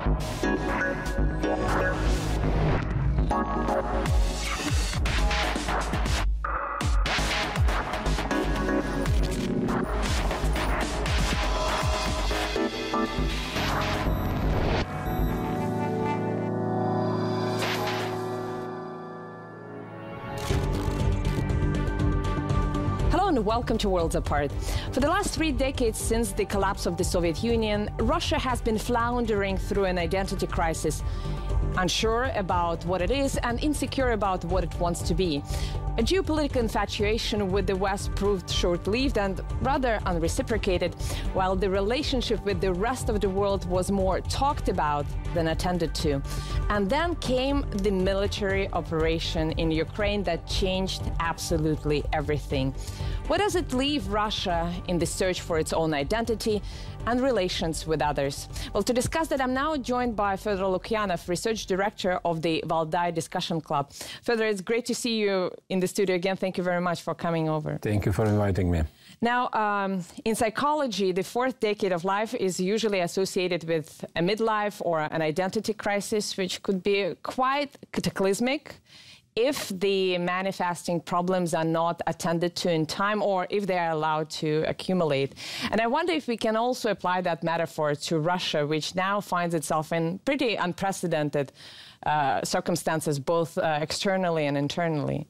Welcome to Worlds Apart. For the last 3 decades since the collapse of the Soviet Union, Russia has been floundering through an identity crisis, unsure about what it is and insecure about what it wants to be. A geopolitical infatuation with the West proved short-lived and rather unreciprocated, while the relationship with the rest of the world was more talked about than attended to. And then came the military operation in Ukraine that changed absolutely everything. Where does it leave Russia in the search for its own identity and relations with others? Well, to discuss that, I'm now joined by Fyodor Lukyanov, Research Director of the Valdai Discussion Club. Fyodor, it's great to see you in the studio again. Thank you very much for coming over. Thank you for inviting me. Now, in psychology, the fourth decade of life is usually associated with a midlife or an identity crisis, which could be quite cataclysmic if the manifesting problems are not attended to in time or if they are allowed to accumulate. And I wonder if we can also apply that metaphor to Russia, which now finds itself in pretty unprecedented circumstances, both externally and internally.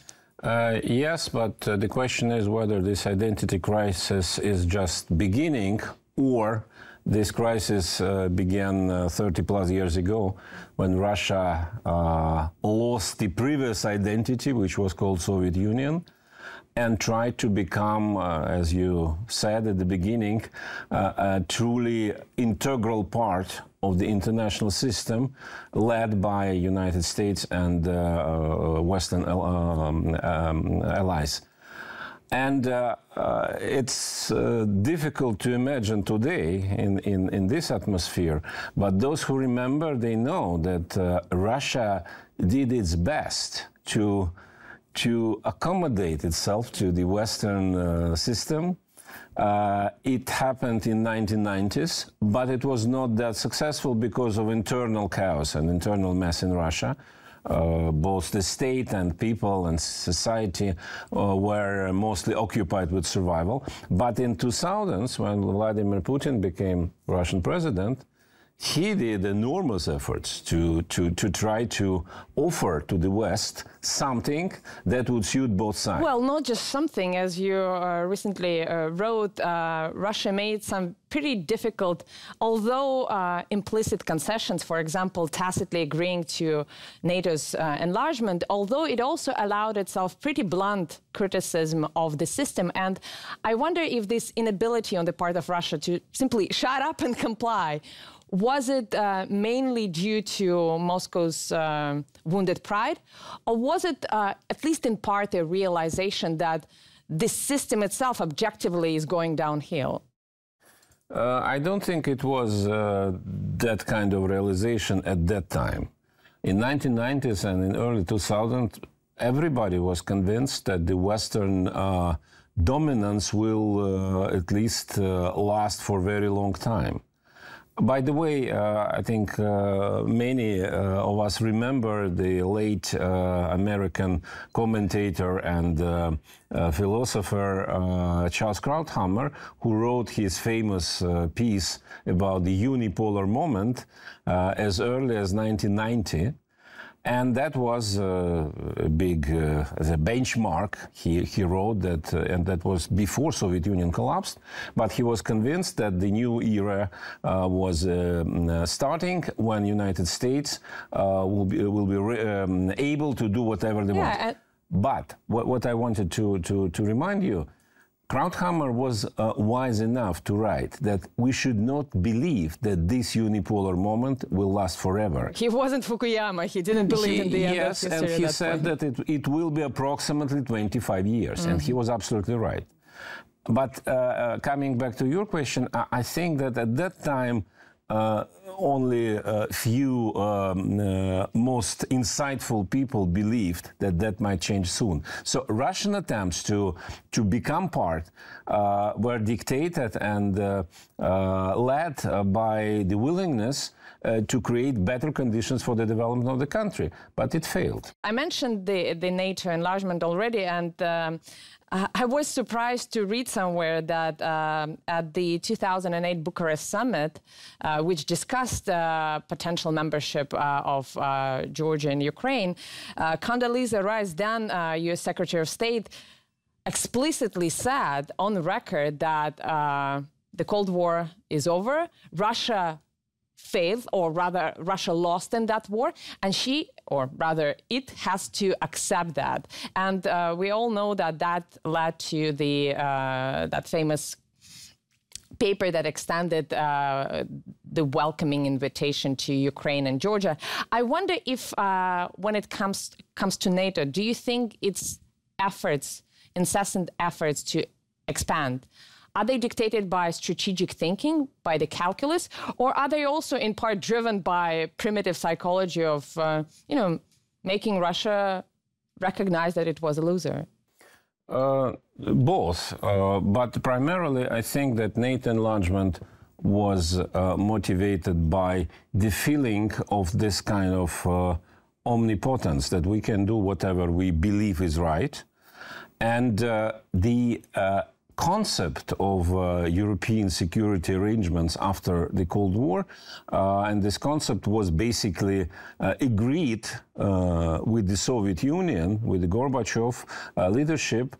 Yes, but the question is whether this identity crisis is just beginning or this crisis began 30 plus years ago when Russia lost the previous identity, which was called Soviet Union, and tried to become, as you said at the beginning, a truly integral part of the international system led by United States and Western allies. And it's difficult to imagine today in this atmosphere, but those who remember, they know that Russia did its best to accommodate itself to the Western system. It happened in 1990s, but it was not that successful because of internal chaos and internal mess in Russia. Both the state and people and society were mostly occupied with survival. But in 2000s, when Vladimir Putin became Russian president, he did enormous efforts to try to offer to the West something that would suit both sides. Well, not just something. As you recently wrote, Russia made some pretty difficult, although implicit concessions, for example, tacitly agreeing to NATO's enlargement, although it also allowed itself pretty blunt criticism of the system. And I wonder if this inability on the part of Russia to simply shut up and comply, was it mainly due to Moscow's wounded pride, or was it at least in part a realization that the system itself objectively is going downhill? I don't think it was that kind of realization at that time. In 1990s and in early 2000s, everybody was convinced that the Western dominance will at least last for a very long time. By the way, I think many of us remember the late American commentator and philosopher Charles Krauthammer, who wrote his famous piece about the unipolar moment as early as 1990. And that was a big as a benchmark. He wrote that, and that was before Soviet Union collapsed. But he was convinced that the new era was starting when United States will be able to do whatever they want. But what I wanted to remind you, Krauthammer was wise enough to write that we should not believe that this unipolar moment will last forever. He wasn't Fukuyama. He didn't believe in the end of history. Yes, and he said that it will be approximately 25 years, and he was absolutely right. But coming back to your question, I think that at that time, only a few most insightful people believed that that might change soon. So Russian attempts to become part were dictated and led by the willingness to create better conditions for the development of the country, but it failed. I mentioned the NATO enlargement already, and I was surprised to read somewhere that at the 2008 Bucharest summit, which discussed potential membership of Georgia and Ukraine, Condoleezza Rice, then U.S. Secretary of State, explicitly said on the record that the Cold War is over, Russia failed, or rather Russia lost in that war, and she, or rather it, has to accept that. And we all know that that led to the that famous paper that extended the welcoming invitation to Ukraine and Georgia. I wonder if when it comes to NATO, do you think its efforts, incessant efforts to expand, are they dictated by strategic thinking, by the calculus, or are they also in part driven by primitive psychology of, making Russia recognize that it was a loser? Both, but primarily I think that NATO enlargement was motivated by the feeling of this kind of omnipotence, that we can do whatever we believe is right, and the concept of European security arrangements after the Cold War, and this concept was basically agreed with the Soviet Union, with the Gorbachev leadership,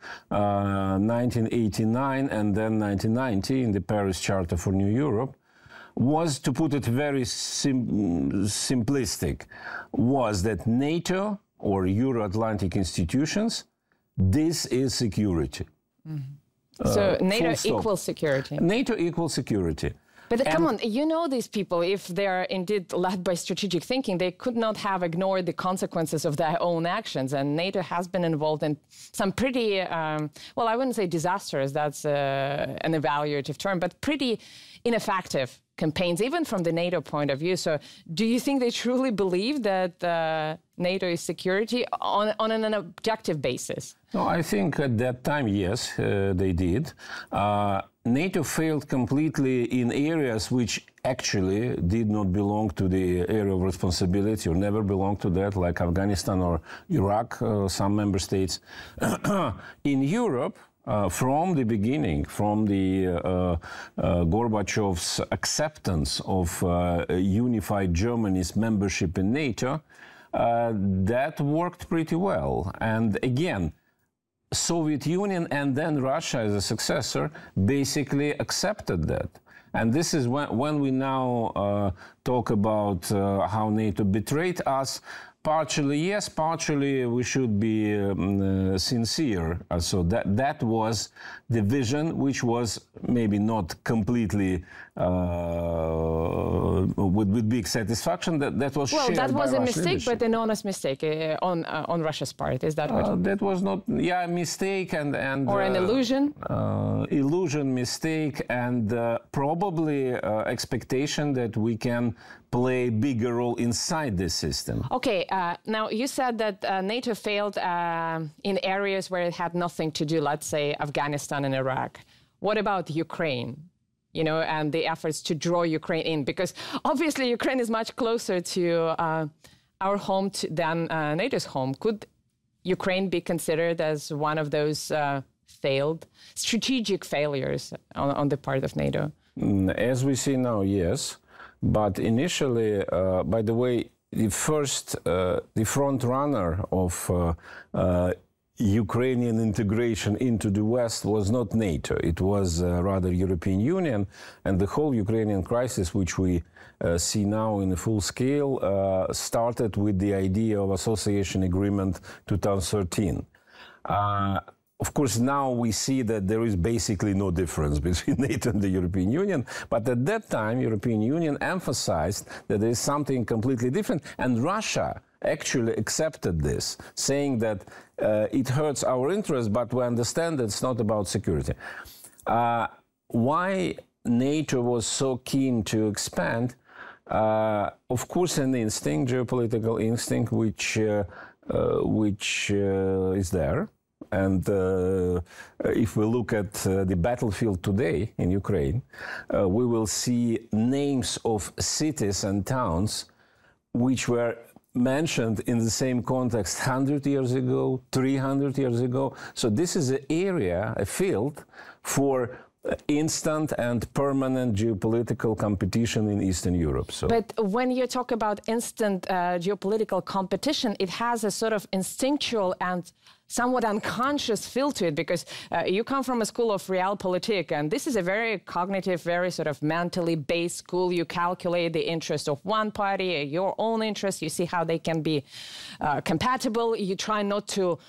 1989 and then 1990 in the Paris Charter for New Europe, was, to put it very simplistic, was that NATO or Euro-Atlantic institutions, this is security. Mm-hmm. So NATO equals security. NATO equals security. But come on, you know these people, if they are indeed led by strategic thinking, they could not have ignored the consequences of their own actions. And NATO has been involved in some pretty, well, I wouldn't say disastrous, that's an evaluative term, but pretty ineffective campaigns, even from the NATO point of view. So do you think they truly believe that NATO is security on an objective basis? No, I think at that time, yes, they did. NATO failed completely in areas which actually did not belong to the area of responsibility or never belonged to that, like Afghanistan or Iraq, some member states. In Europe, from the beginning, from the Gorbachev's acceptance of unified Germany's membership in NATO, that worked pretty well. And again, Soviet Union and then Russia as a successor basically accepted that. And this is when we now talk about how NATO betrayed us. Partially, yes, partially we should be sincere. So that was the vision, which was maybe not completely with big satisfaction. That was shared by Russian leadership. Well, that was a mistake, but an honest mistake on Russia's part. Is that what? That was not, a mistake and or an illusion. Illusion, mistake, and probably expectation that we can play a bigger role inside this system. Okay, now you said that NATO failed in areas where it had nothing to do, let's say Afghanistan and Iraq. What about Ukraine? And the efforts to draw Ukraine in, because obviously Ukraine is much closer to our home than NATO's home. Could Ukraine be considered as one of those failed strategic failures on the part of NATO? As we see now, yes. But initially, by the way, the front runner of Ukrainian integration into the West was not NATO. It was rather European Union, and the whole Ukrainian crisis, which we see now in a full scale, started with the idea of association agreement 2013. Of course, now we see that there is basically no difference between NATO and the European Union. But at that time, European Union emphasized that there is something completely different. And Russia actually accepted this, saying that it hurts our interests, but we understand that it's not about security. Why NATO was so keen to expand? Of course, an instinct, geopolitical instinct, which is there. And if we look at the battlefield today in Ukraine, we will see names of cities and towns which were mentioned in the same context 100 years ago, 300 years ago. So this is an area, a field for instant and permanent geopolitical competition in Eastern Europe. So. But when you talk about instant geopolitical competition, it has a sort of instinctual and somewhat unconscious feel to it, because you come from a school of realpolitik, and this is a very cognitive, very sort of mentally based school. You calculate the interest of one party, your own interest, you see how they can be compatible. You try not to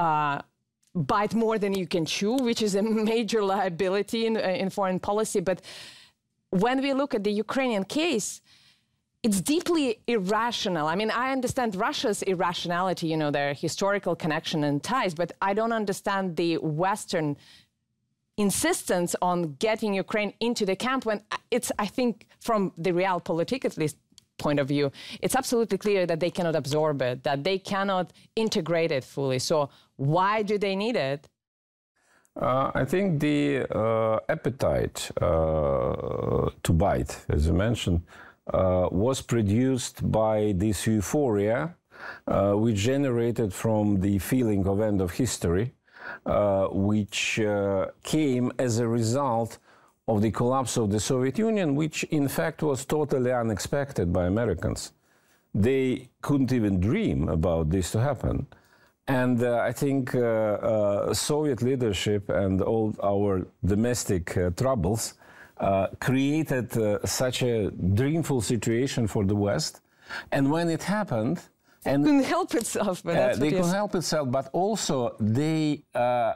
bite more than you can chew, which is a major liability in foreign policy. But when we look at the Ukrainian case, it's deeply irrational. I mean, I understand Russia's irrationality, you know, their historical connection and ties, but I don't understand the Western insistence on getting Ukraine into the camp when it's, I think, from the realpolitik at least point of view, it's absolutely clear that they cannot absorb it, that they cannot integrate it fully. So why do they need it? I think the appetite to bite, as you mentioned, was produced by this euphoria, which generated from the feeling of end of history, which came as a result of the collapse of the Soviet Union, which in fact was totally unexpected by Americans. They couldn't even dream about this to happen. And I think Soviet leadership and all our domestic troubles created such a dreamful situation for the West. And when it happened... It couldn't help itself. But that's they couldn't help itself, but also they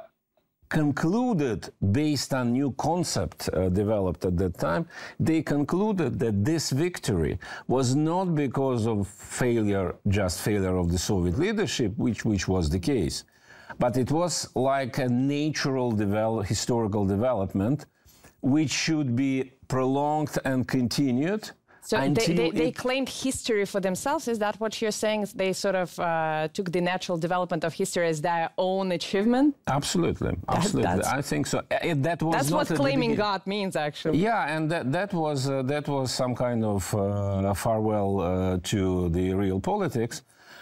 concluded, based on new concept developed at that time, they concluded that this victory was not because of failure, just failure of the Soviet leadership, which was the case, but it was like a natural historical development which should be prolonged and continued. So they claimed history for themselves. Is that what you're saying? They sort of took the natural development of history as their own achievement? Absolutely, absolutely. I think so. That's what claiming God means, actually. Yeah, and that was some kind of farewell to the real politics.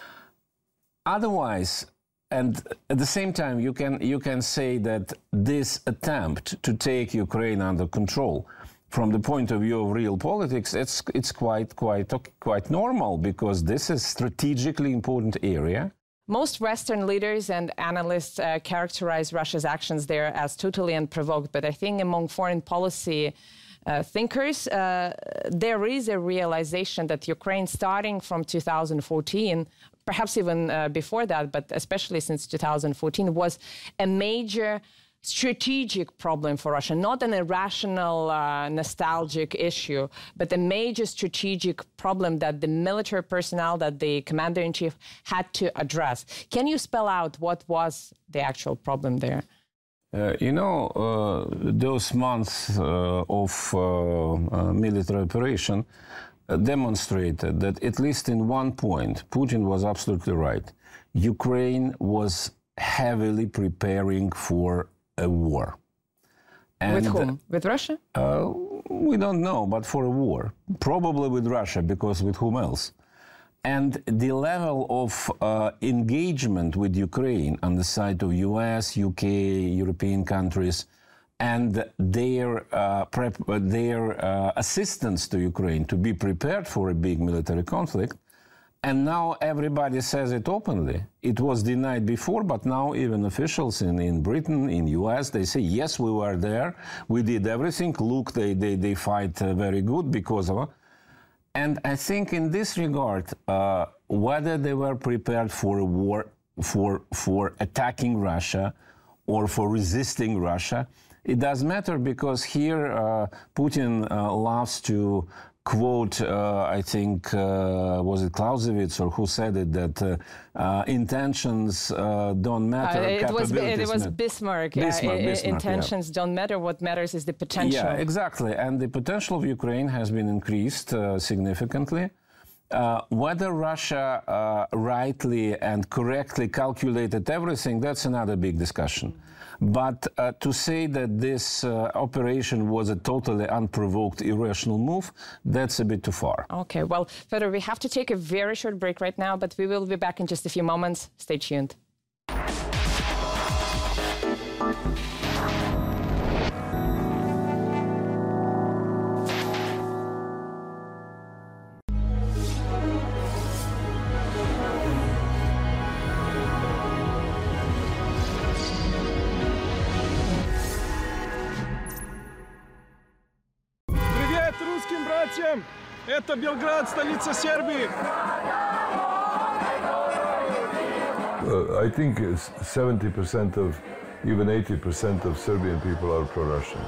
Otherwise, and at the same time, you can say that this attempt to take Ukraine under control, from the point of view of real politics, it's quite normal, because this is a strategically important area. Most Western leaders and analysts characterize Russia's actions there as totally unprovoked, but I think among foreign policy thinkers, there is a realization that Ukraine, starting from 2014, perhaps even before that, but especially since 2014, was a major strategic problem for Russia, not an irrational, nostalgic issue, but a major strategic problem that the military personnel, that the commander-in-chief had to address. Can you spell out what was the actual problem there? You know, those months of military operation demonstrated that, at least in one point, Putin was absolutely right. Ukraine was heavily preparing for a war. And with whom? With Russia? We don't know, but for a war. Probably with Russia, because with whom else? And the level of engagement with Ukraine on the side of US, UK, European countries, and their assistance to Ukraine to be prepared for a big military conflict. And now everybody says it openly. It was denied before, but now even officials in Britain, in US, they say, yes, we were there. We did everything. Look, they fight very good because of... And I think in this regard, whether they were prepared for a war, for attacking Russia or for resisting Russia, it doesn't matter, because here Putin loves to quote, I think, was it Clausewitz or who said it, that intentions don't matter, it was matter. Bismarck. Bismarck, intentions don't matter. What matters is the potential. Yeah, exactly. And the potential of Ukraine has been increased significantly. Whether Russia rightly and correctly calculated everything, that's another big discussion. But to say that this operation was a totally unprovoked, irrational move, that's a bit too far. Okay, well, Fedor, we have to take a very short break right now, but we will be back in just a few moments. Stay tuned. Это Белград, столица Сербии. I think 70% of, even 80% of Serbian people are pro-Russians.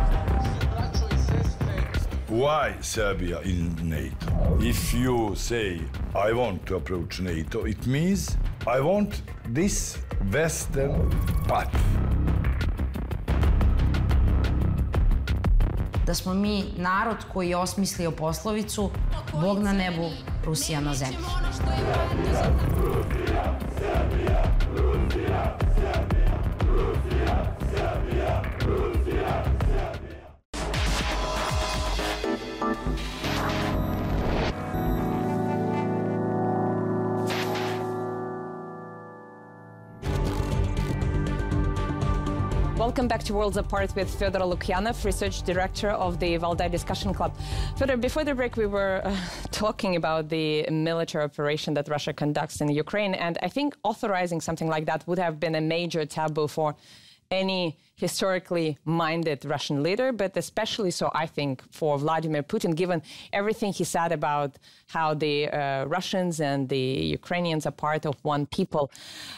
Why Serbia in NATO? If you say, I want to approach NATO, it means I want this Western path. Da smo mi narod koji je osmislio poslovicu Bog na nebu, Rusija na zemlji. Welcome back to Worlds Apart with Fedor Lukyanov, Research Director of the Valdai Discussion Club. Fedor, before the break, we were talking about the military operation that Russia conducts in Ukraine, and I think authorizing something like that would have been a major taboo for any historically minded Russian leader, but especially so, I think, for Vladimir Putin, given everything he said about how the Russians and the Ukrainians are part of one people.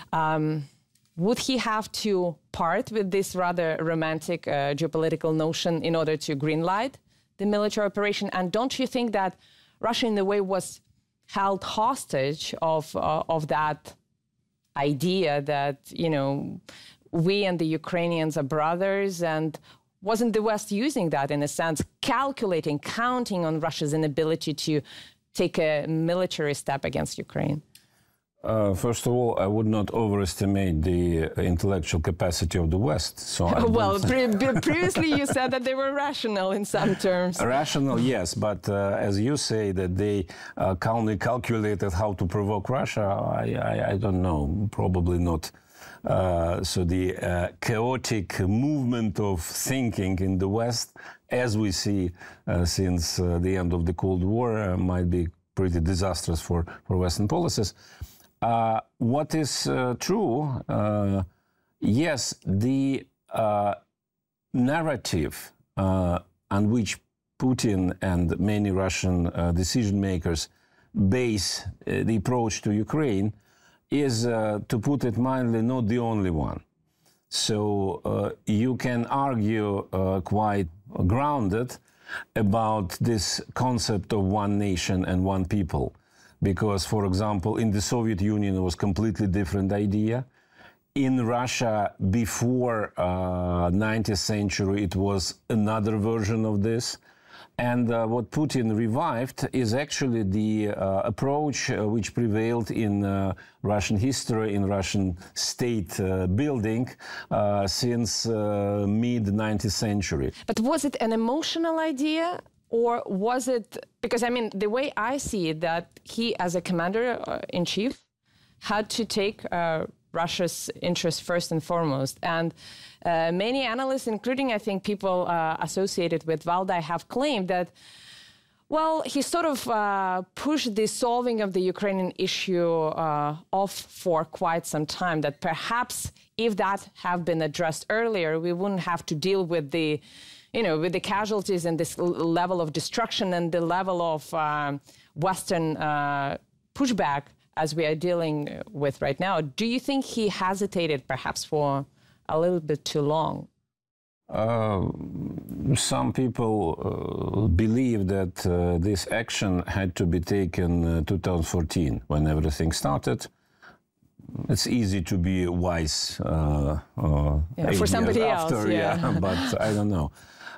Would he have to part with this rather romantic geopolitical notion in order to greenlight the military operation? And don't you think that Russia, in a way, was held hostage of that idea that, you know, we and the Ukrainians are brothers, and wasn't the West using that, in a sense, calculating, counting on Russia's inability to take a military step against Ukraine? First of all, I would not overestimate the intellectual capacity of the West. So well, previously you said that they were rational in some terms. Rational, yes, but as you say that they calmly calculated how to provoke Russia, I don't know, probably not. So the chaotic movement of thinking in the West, as we see since the end of the Cold War, might be pretty disastrous for Western policies. What is true, yes, the narrative on which Putin and many Russian decision makers base the approach to Ukraine is, to put it mildly, not the only one. So you can argue quite grounded about this concept of one nation and one people. Because, for example, in the Soviet Union, it was a completely different idea. In Russia, before 19th century, it was another version of this. And what Putin revived is actually the approach which prevailed in Russian history, in Russian state building since mid-19th century. But was it an emotional idea? Or was it, because I mean, the way I see it, that he, as a commander-in-chief, had to take Russia's interests first and foremost. And many analysts, including, I think, people associated with Valdai, have claimed that, well, he sort of pushed the solving of the Ukrainian issue off for quite some time, that perhaps if that had been addressed earlier, we wouldn't have to deal with the with the casualties and this level of destruction and the level of Western pushback as we are dealing with right now. Do you think he hesitated perhaps for a little bit too long? Some people believe that this action had to be taken in 2014 when everything started. It's easy to be wise for somebody after, else, yeah. But I don't know.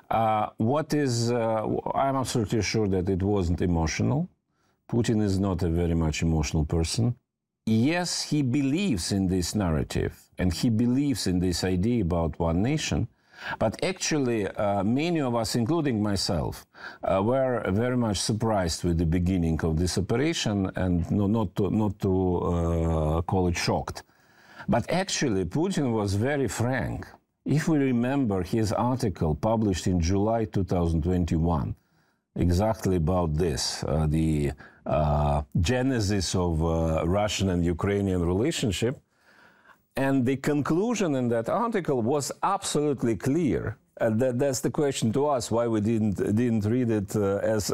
I'm absolutely sure that it wasn't emotional. Putin is not a very much emotional person. Yes, he believes in this narrative and he believes in this idea about one nation. But actually, many of us, including myself, were very much surprised with the beginning of this operation, and not to call it shocked. But actually, Putin was very frank. If we remember his article published in July 2021, exactly about this, the genesis of Russian and Ukrainian relationship, and the conclusion in that article was absolutely clear. And that's the question to us, why we didn't read it as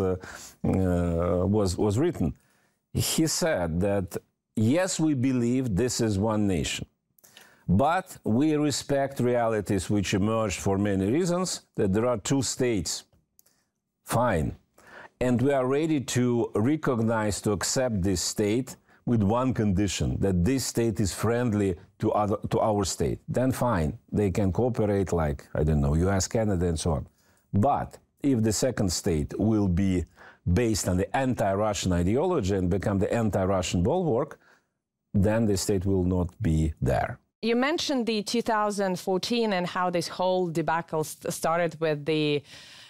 was written. He said that, yes, we believe this is one nation, but we respect realities which emerged for many reasons, that there are two states. Fine. And we are ready to recognize, to accept this state with one condition, that this state is friendly to our state. Then fine, they can cooperate like, I don't know, US, Canada, and so on. But if the second state will be based on the anti-Russian ideology and become the anti-Russian bulwark, then the state will not be there. You mentioned the 2014 and how this whole debacle started with the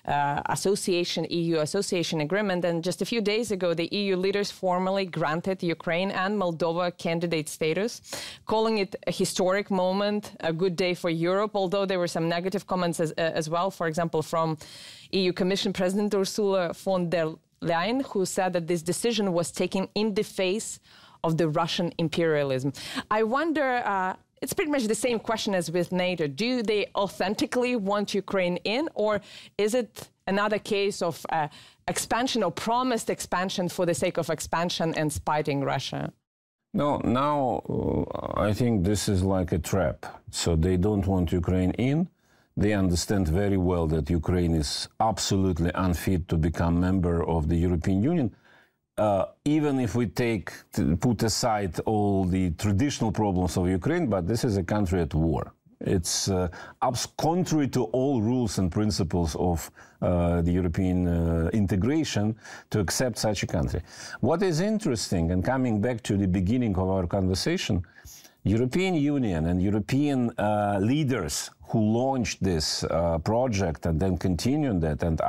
EU association agreement. And just a few days ago, the EU leaders formally granted Ukraine and Moldova candidate status, calling it a historic moment, a good day for Europe, although there were some negative comments as well, for example, from EU Commission President Ursula von der Leyen, who said that this decision was taken in the face of the Russian imperialism. I wonder, it's pretty much the same question as with NATO. Do they authentically want Ukraine in, or is it another case of expansion or promised expansion for the sake of expansion and spiting Russia? No, now I think this is like a trap. So they don't want Ukraine in. They understand very well that Ukraine is absolutely unfit to become member of the European Union. Even if we put aside all the traditional problems of Ukraine, but this is a country at war. It's contrary to all rules and principles of the European integration to accept such a country. What is interesting, and coming back to the beginning of our conversation, European Union and European leaders who launched this project and then continued that, and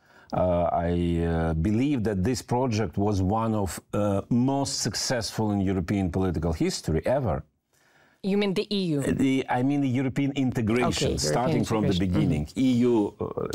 I believe that this project was one of most successful in European political history ever. You mean the EU? I mean the European integration, okay, starting from the beginning. EU,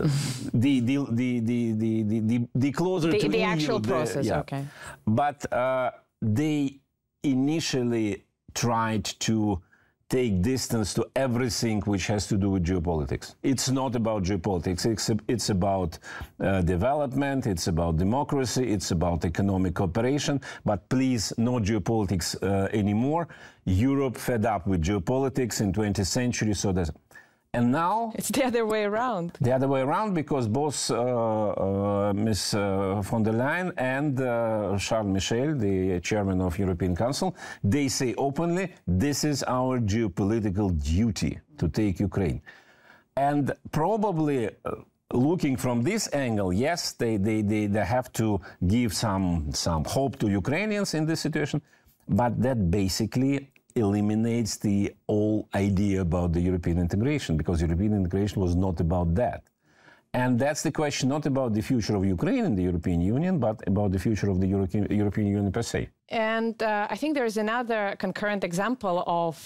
the closer to the EU, actual process. Yeah. Okay. But they initially tried to take distance to everything which has to do with geopolitics. It's not about geopolitics. It's about development. It's about democracy. It's about economic cooperation. But please, no geopolitics anymore. Europe fed up with geopolitics in 20th century. So that's, and now it's the other way around. The other way around, because both Ms. von der Leyen and Charles Michel, the chairman of European Council, they say openly, this is our geopolitical duty to take Ukraine. And probably looking from this angle, yes, they have to give some hope to Ukrainians in this situation, but that basically eliminates the whole idea about the European integration, because European integration was not about that. And that's the question, not about the future of Ukraine in the European Union, but about the future of the European Union per se. And I think there is another concurrent example of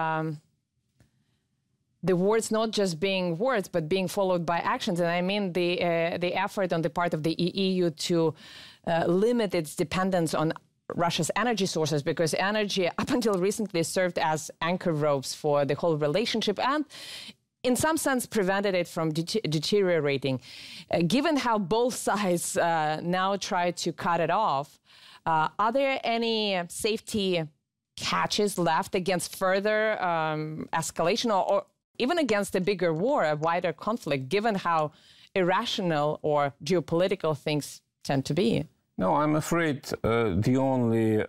the words not just being words, but being followed by actions. And I mean the effort on the part of the EU to limit its dependence on Russia's energy sources, because energy up until recently served as anchor ropes for the whole relationship and in some sense prevented it from deteriorating. Given how both sides now try to cut it off, are there any safety catches left against further escalation, or even against a bigger war, a wider conflict, given how irrational or geopolitical things tend to be? No, I'm afraid the only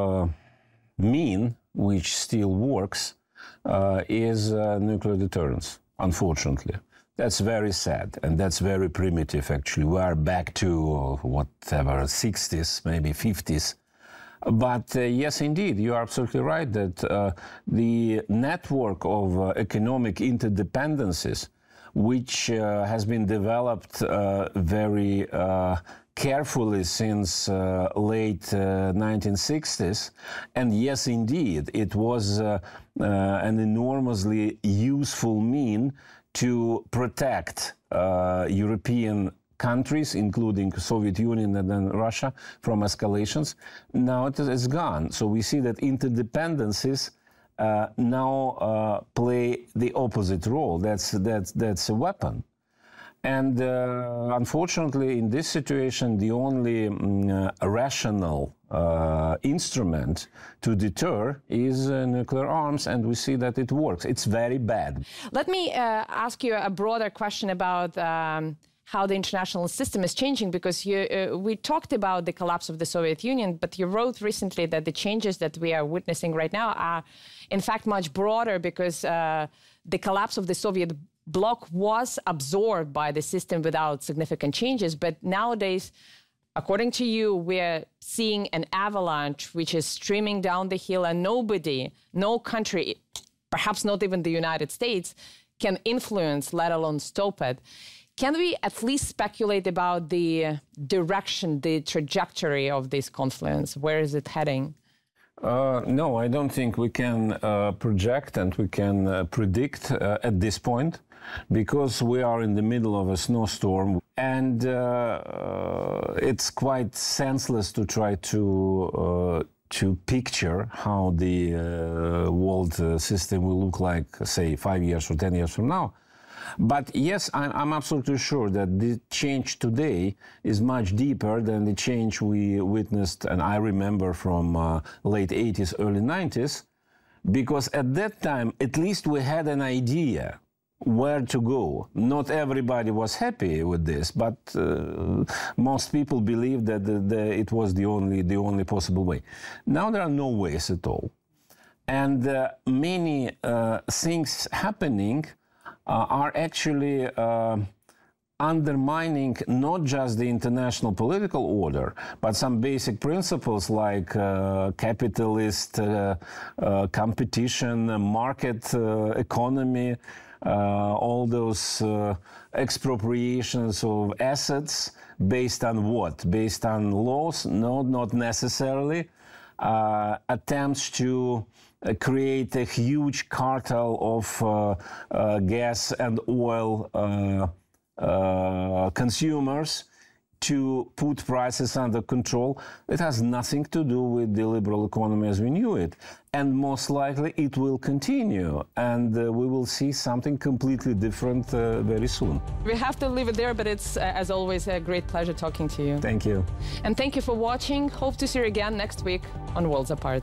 mean which still works is nuclear deterrence, unfortunately. That's very sad, and that's very primitive, actually. We are back to whatever, 60s, maybe 50s. But yes, indeed, you are absolutely right that the network of economic interdependencies, which has been developed very carefully since late 1960s, and yes, indeed, it was an enormously useful mean to protect European countries, including Soviet Union and then Russia, from escalations. Now it is gone. So we see that interdependencies now play the opposite role. That's a weapon. And unfortunately, in this situation, the only rational instrument to deter is nuclear arms, and we see that it works. It's very bad. Let me ask you a broader question about how the international system is changing, because we talked about the collapse of the Soviet Union, but you wrote recently that the changes that we are witnessing right now are, in fact, much broader, because the collapse of the Soviet bloc was absorbed by the system without significant changes. But nowadays, according to you, we're seeing an avalanche which is streaming down the hill, and nobody, no country, perhaps not even the United States, can influence, let alone stop it. Can we at least speculate about the direction, the trajectory of this confluence? Where is it heading? No, I don't think we can project and we can predict at this point, because we are in the middle of a snowstorm, and it's quite senseless to try to picture how the world system will look like, say, 5 years or 10 years from now. But yes, I'm absolutely sure that the change today is much deeper than the change we witnessed, and I remember from late 80s, early 90s, because at that time, at least we had an idea where to go. Not everybody was happy with this, but most people believed that it was the only possible way. Now there are no ways at all. And many things happening are actually undermining not just the international political order, but some basic principles like capitalist competition, market economy, all those expropriations of assets based on what? Based on laws? No, not necessarily. Attempts to create a huge cartel of gas and oil consumers to put prices under control. It has nothing to do with the liberal economy as we knew it. And most likely it will continue, and we will see something completely different very soon. We have to leave it there, but it's, as always, a great pleasure talking to you. Thank you. And thank you for watching. Hope to see you again next week on Worlds Apart.